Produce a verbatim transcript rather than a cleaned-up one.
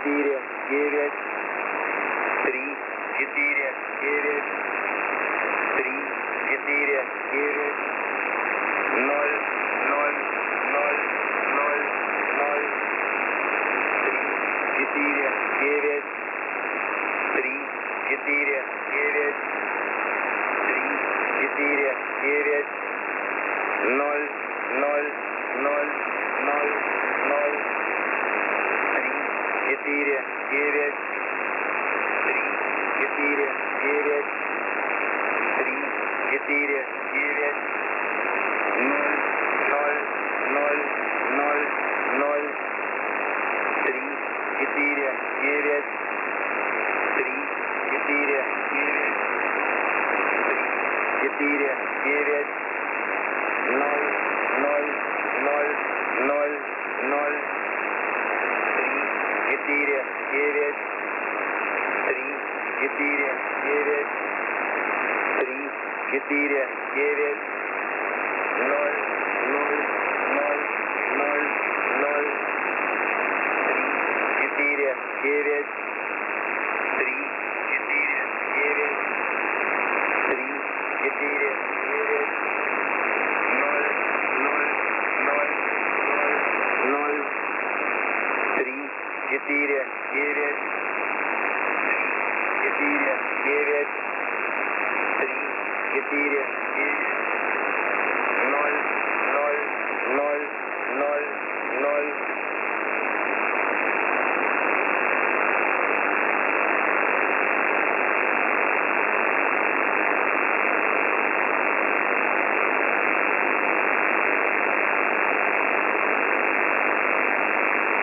четыре, девять, три, четыре, девять, три, четыре, девять, ноль, ноль, ноль, ноль, ноль, три, четыре, девять, три, четыре, девять, три, четыре, девять, ноль, ноль, ноль, ноль, ноль, три, четыре, девять, три, четыре, девять, три, четыре, девять, ноль, ноль, ноль, ноль, ноль, три, четыре, девять, три, четыре, девять, три, четыре, девять, ноль, ноль, ноль, ноль, ноль, три, четыре, девять, три, четыре, девять, три, четыре, девять, ноль, ноль, ноль, ноль, ноль, три, четыре, девять, три, четыре, девять, три, четыре, девять, ноль, ноль, ноль, ноль, ноль, три, четыре, девять, три, четыре, девять, три, четыре, девять,